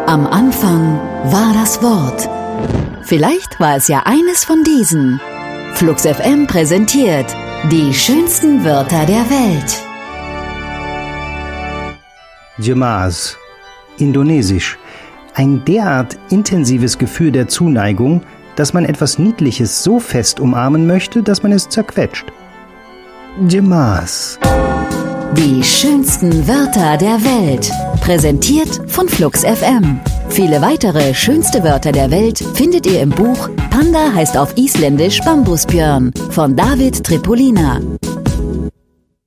Am Anfang war das Wort. Vielleicht war es ja eines von diesen. Flux FM präsentiert die schönsten Wörter der Welt. Jemaah, Indonesisch. Ein derart intensives Gefühl der Zuneigung, dass man etwas Niedliches so fest umarmen möchte, dass man es zerquetscht. Jemaah. Die schönsten Wörter der Welt. Präsentiert von Flux FM. Viele weitere schönste Wörter der Welt findet ihr im Buch Panda heißt auf Isländisch Bambusbjörn von David Tripolina.